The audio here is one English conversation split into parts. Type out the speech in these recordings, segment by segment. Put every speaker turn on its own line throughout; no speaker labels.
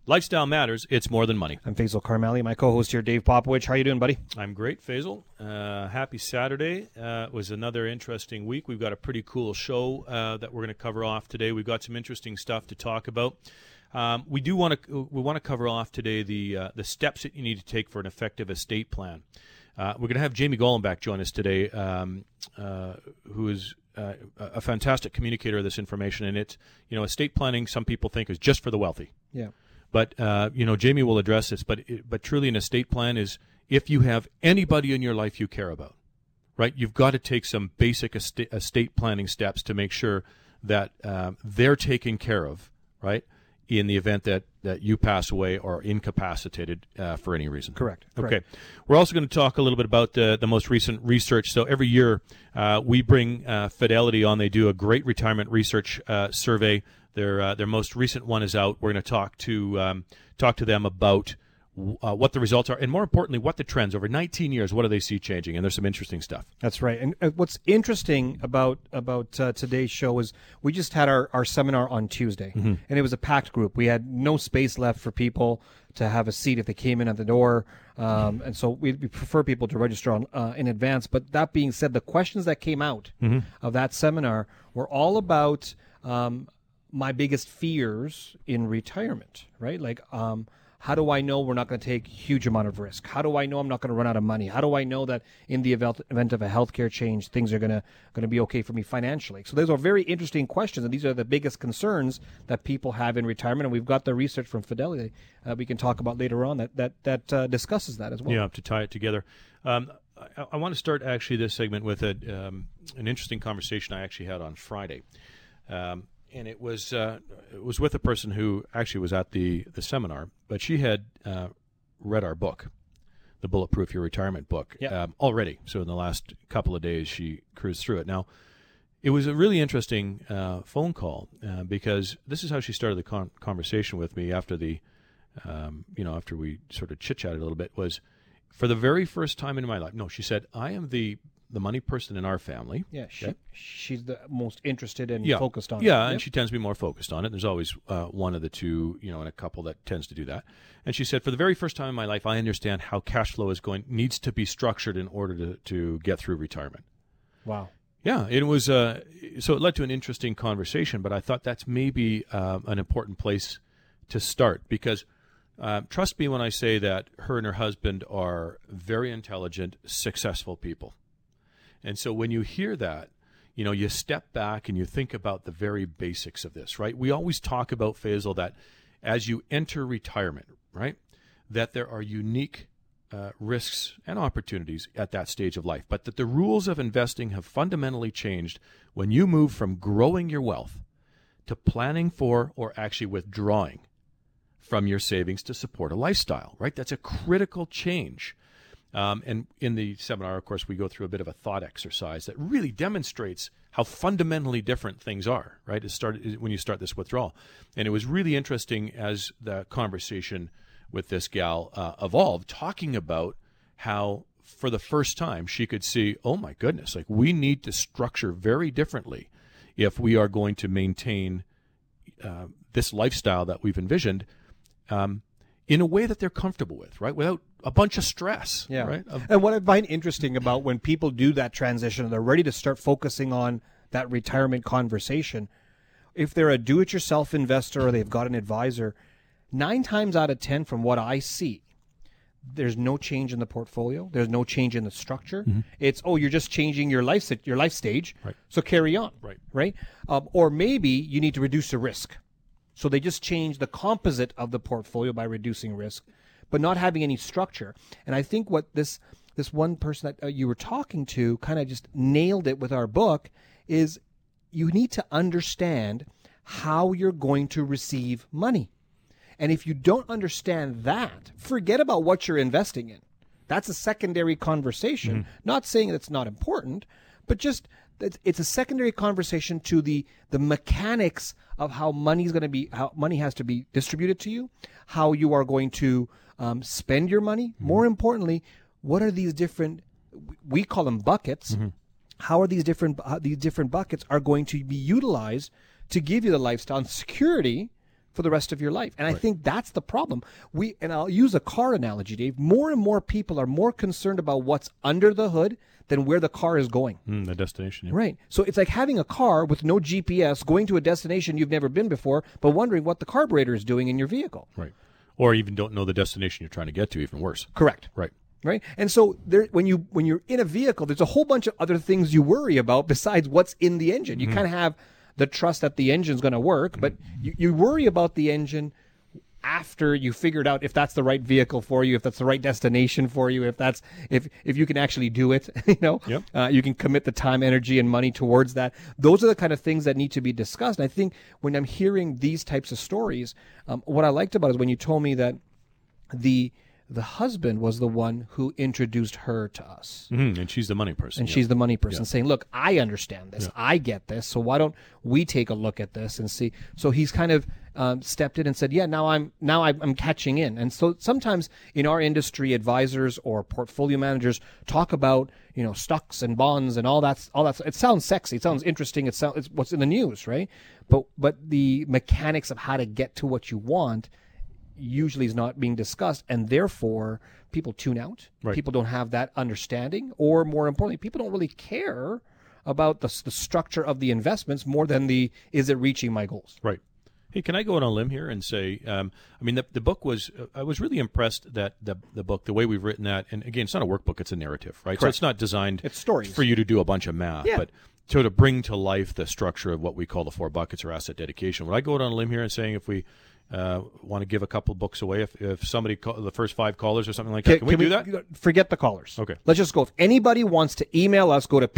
Lifestyle matters. It's more than money.
I'm Faisal Karmali. My co-host here, Dave Popowich. How you doing, buddy?
I'm great, Faisal. Happy Saturday. It was another interesting week. We've got a pretty cool show that we're going to cover off today. We've got some interesting stuff to talk about. We want to cover off today the steps that you need to take for an effective estate plan. We're going to have Jamie Gollenbach join us today, who is a fantastic communicator of this information. And it's, estate planning, some people think, is just for the wealthy.
Yeah.
But, Jamie will address this. But truly an estate plan is if you have anybody in your life you care about, right? You've got to take some basic estate planning steps to make sure that they're taken care of, right, in the event that you pass away or are incapacitated for any reason.
Correct.
Okay. We're also going to talk a little bit about the most recent research. So every year we bring Fidelity on. They do a great retirement research survey. Their most recent one is out. We're going to talk to them about what the results are, and more importantly, what the trends over 19 years. What do they see changing? And there's some interesting stuff.
That's right. And what's interesting about today's show is we just had our seminar on Tuesday, and it was a packed group. We had no space left for people to have a seat if they came in at the door, and so we prefer people to register in advance. But that being said, the questions that came out of that seminar were all about my biggest fears in retirement, right? Like, how do I know we're not going to take a huge amount of risk? How do I know I'm not going to run out of money? How do I know that in the event of a healthcare change, things are going to be okay for me financially? So those are very interesting questions, and these are the biggest concerns that people have in retirement. And we've got the research from Fidelity we can talk about later on that discusses that as well.
Yeah, to tie it together. I want to start actually this segment with an interesting conversation I actually had on Friday. And it was with a person who actually was at the seminar, but she had read our book, the Bulletproof Your Retirement book, already. So in the last couple of days, she cruised through it. Now, it was a really interesting phone call because this is how she started the conversation with me after after we sort of chit-chatted a little bit, was for the very first time in my life. No, she said, I am the money person in our family.
Yeah, she's the most interested and focused on it.
Yeah, and she tends to be more focused on it. There's always one of the two, and a couple that tends to do that. And she said, for the very first time in my life, I understand how cash flow needs to be structured in order to get through retirement.
Wow.
Yeah, it was so it led to an interesting conversation, but I thought that's maybe an important place to start because trust me when I say that her and her husband are very intelligent, successful people. And so when you hear that, you step back and you think about the very basics of this, right? We always talk about, Faisal, that as you enter retirement, right, that there are unique risks and opportunities at that stage of life, but that the rules of investing have fundamentally changed when you move from growing your wealth to planning for or actually withdrawing from your savings to support a lifestyle, right? That's a critical change. And in the seminar, of course, we go through a bit of a thought exercise that really demonstrates how fundamentally different things are, right? When you start this withdrawal. And it was really interesting as the conversation with this gal evolved, talking about how for the first time she could see, oh my goodness, like we need to structure very differently if we are going to maintain this lifestyle that we've envisioned in a way that they're comfortable with, right? Without a bunch of stress.
Yeah.
Right?
And what I find interesting about when people do that transition and they're ready to start focusing on that retirement conversation, if they're a do-it-yourself investor or they've got an advisor, 9 times out of 10 from what I see, there's no change in the portfolio. There's no change in the structure. Mm-hmm. It's, you're just changing your life stage,
right.
So carry on.
Right.
Or maybe you need to reduce the risk. So they just change the composite of the portfolio by reducing risk, but not having any structure. And I think what this one person that you were talking to kind of just nailed it with our book is you need to understand how you're going to receive money. And if you don't understand that, forget about what you're investing in. That's a secondary conversation. Mm-hmm. Not saying it's not important, but just it's a secondary conversation to the mechanics of how money has to be distributed to you, how you are going to spend your money. Mm-hmm. More importantly, what are these different, we call them buckets. Mm-hmm. How are these different buckets are going to be utilized to give you the lifestyle and security for the rest of your life. And I think that's the problem. And I'll use a car analogy, Dave. More and more people are more concerned about what's under the hood than where the car is going.
The destination. Yeah.
Right. So it's like having a car with no GPS going to a destination you've never been before, but wondering what the carburetor is doing in your vehicle.
Right. Or even don't know the destination you're trying to get to, even worse.
Correct.
Right.
Right. And so when you're in a vehicle, there's a whole bunch of other things you worry about besides what's in the engine. You kind of have the trust that the engine's going to work, but you worry about the engine after you figured out if that's the right vehicle for you, if that's the right destination for you, if you can actually do it, you can commit the time, energy, and money towards that. Those are the kind of things that need to be discussed. And I think when I'm hearing these types of stories, what I liked about it is when you told me that the husband was the one who introduced her to us.
And she's the money person.
And she's the money person saying, look, I understand this. I get this. So why don't we take a look at this and see? So he's kind of stepped in and said, now I'm catching in. And so sometimes in our industry, advisors or portfolio managers talk about, stocks and bonds and all that. It sounds sexy. It sounds interesting. It's what's in the news, right? But the mechanics of how to get to what you want usually is not being discussed, and therefore people tune out.
Right.
People don't have that understanding, or more importantly, people don't really care about the structure of the investments more than is it reaching my goals?
Right. Hey, can I go on a limb here and say, the book was, I was really impressed that the book, the way we've written that, and again, it's not a workbook, it's a narrative, right?
Correct.
So it's not designed
It's stories.
for you to do a bunch of math, but to bring to life the structure of what we call the 4 buckets or asset dedication. Would I go out on a limb here and saying if we want to give a couple books away, if somebody the first 5 callers or something like that, can we do that?
Forget the callers.
Okay.
Let's just go. If anybody wants to email us, go to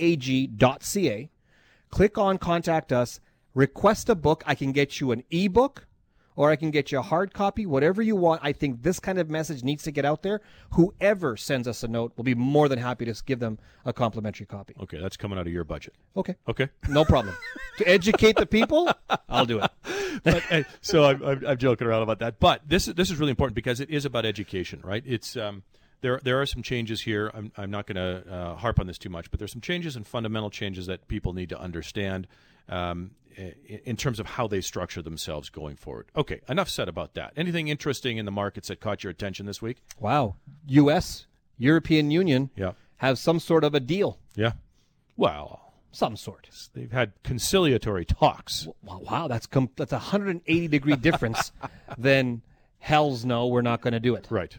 pkag.ca, click on Contact Us, request a book. I can get you an ebook, or I can get you a hard copy, whatever you want. I think this kind of message needs to get out there. Whoever sends us a note will be more than happy to give them a complimentary copy.
Okay, that's coming out of your budget.
Okay.
No
problem. To educate the people, I'll do it.
But, so I'm joking around about that. But this is really important because it is about education, right? It's there are some changes here. I'm not going to harp on this too much, but there's some changes and fundamental changes that people need to understand in terms of how they structure themselves going forward. Okay, enough said about that. Anything interesting in the markets that caught your attention this week?
Wow. U.S., European Union have some sort of a deal.
Yeah. Well,
some sort.
They've had conciliatory talks.
Wow, that's a 180-degree difference than hell's no, we're not going to do it.
Right.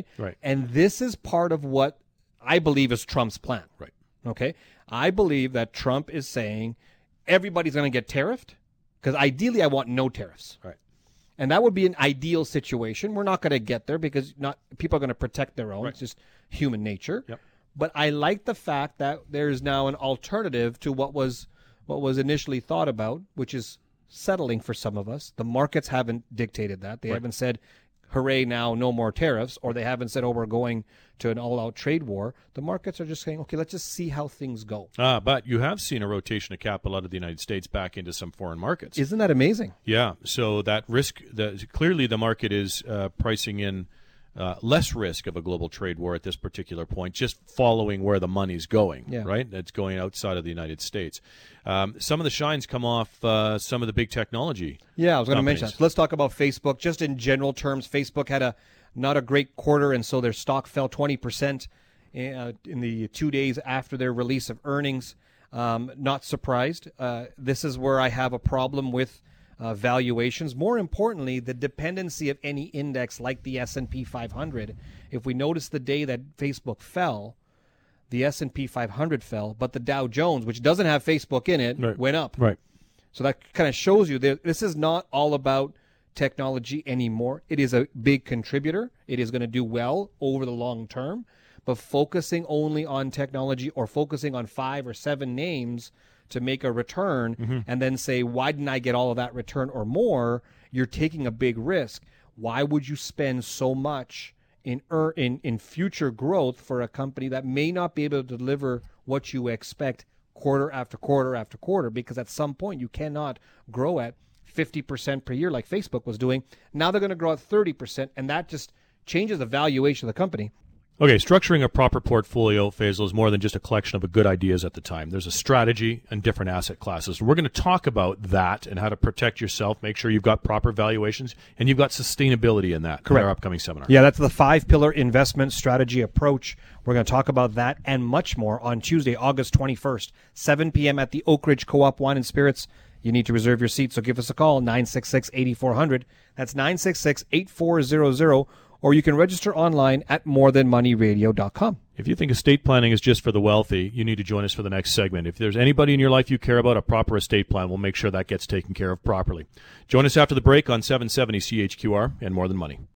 And this is part of what I believe is Trump's plan.
Right.
Okay? I believe that Trump is saying everybody's going to get tariffed, because ideally I want no tariffs.
Right.
And that would be an ideal situation. We're not going to get there because people are going to protect their own. Right. It's just human nature.
Yep.
But I like the fact that there's now an alternative to what was initially thought about, which is settling for some of us. The markets haven't dictated that. They haven't said, hooray, now no more tariffs, or they haven't said, oh, we're going to an all-out trade war. The markets are just saying, okay, let's just see how things go.
But you have seen a rotation of capital out of the United States back into some foreign markets.
Isn't that amazing?
Yeah. So that risk, clearly the market is pricing in less risk of a global trade war at this particular point, just following where the money's going, right? It's going outside of the United States. Some of the shines come off some of the big technology.
Yeah, I was going to mention that. So let's talk about Facebook. Just in general terms, Facebook had not a great quarter, and so their stock fell 20% in the 2 days after their release of earnings. Not surprised. This is where I have a problem with valuations. More importantly, the dependency of any index like the S&P 500. If we notice the day that Facebook fell, the S&P 500 fell, but the Dow Jones, which doesn't have Facebook in it, went up.
Right.
So that kind of shows you that this is not all about technology anymore. It is a big contributor. It is going to do well over the long term, but focusing only on technology or focusing on 5 or 7 names to make a return and then say, why didn't I get all of that return or more? You're taking a big risk. Why would you spend so much in future growth for a company that may not be able to deliver what you expect quarter after quarter after quarter? Because at some point you cannot grow at 50% per year like Facebook was doing. Now they're going to grow at 30%, and that just changes the valuation of the company.
Okay, structuring a proper portfolio, Faisal, is more than just a collection of good ideas at the time. There's a strategy and different asset classes. And we're going to talk about that and how to protect yourself, make sure you've got proper valuations, and you've got sustainability in that.
Correct.
In our upcoming seminar.
Yeah, that's the 5-pillar investment strategy approach. We're going to talk about that and much more on Tuesday, August 21st, 7 p.m. at the Oak Ridge Co-op Wine and Spirits. You need to reserve your seat, so give us a call, 966-8400. That's 966-8400. Or you can register online at morethanmoneyradio.com.
If you think estate planning is just for the wealthy, you need to join us for the next segment. If there's anybody in your life you care about, a proper estate plan, we'll make sure that gets taken care of properly. Join us after the break on 770 CHQR and More Than Money.